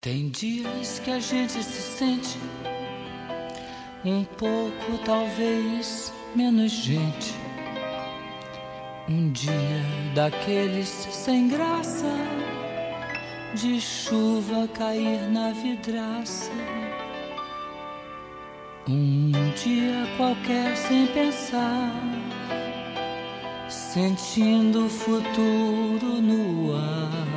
Tem dias que a gente se sente um pouco, talvez, menos gente. Um dia daqueles sem graça, de chuva cair na vidraça. Um dia qualquer sem pensar, sentindo o futuro no ar.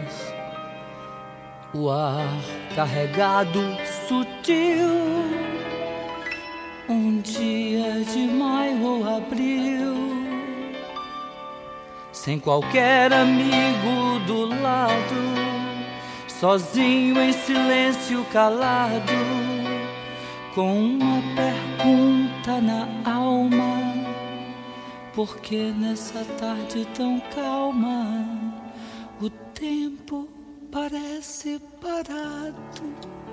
O ar carregado, sutil. Um dia de maio ou abril, sem qualquer amigo do lado, sozinho em silêncio calado, com uma pergunta na alma: por que nessa tarde tão calma o tempo parece parado?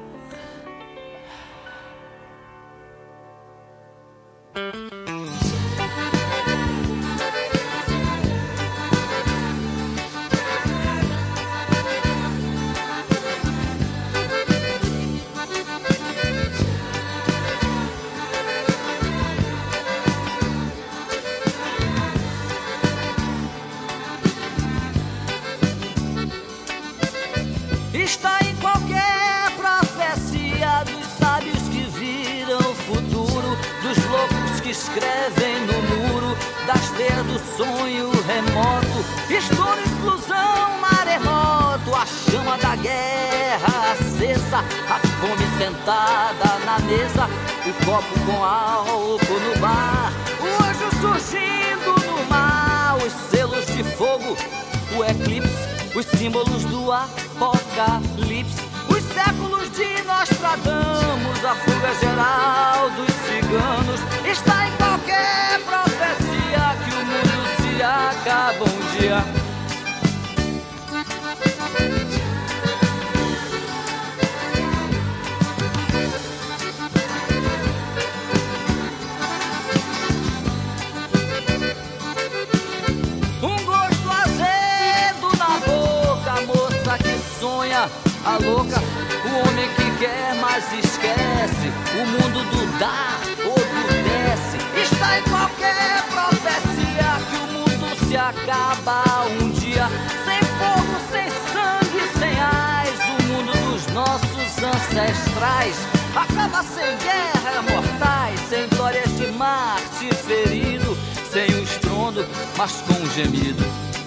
Está em qualquer profecia dos sábios que viram o futuro, dos loucos que escrevem no muro, das teias do sonho remoto. Estouro, explosão, maremoto, a chama da guerra acesa, a fome sentada na mesa, o copo com álcool no bar, o anjo surgindo no mar, os selos de fogo, o eclipse, os símbolos do apocalipse, os séculos de Nostradamus, a fuga geral dos ciganos. Está em qualquer profecia que o mundo se acaba um dia. A louca, o homem que quer, mas esquece o mundo do dar ou do desce. Está em qualquer profecia que o mundo se acaba um dia. Sem fogo, sem sangue, sem ais, o mundo dos nossos ancestrais acaba sem guerra mortais, sem glórias de Marte ferido, sem o estrondo, mas com um gemido.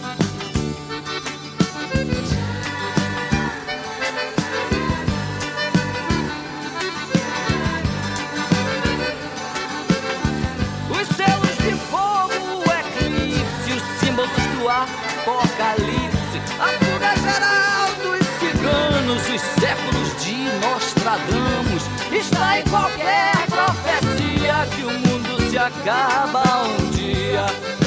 Apocalipse, a fuga geral dos ciganos, os séculos de Nostradamus. Está em qualquer profecia que o mundo se acaba um dia.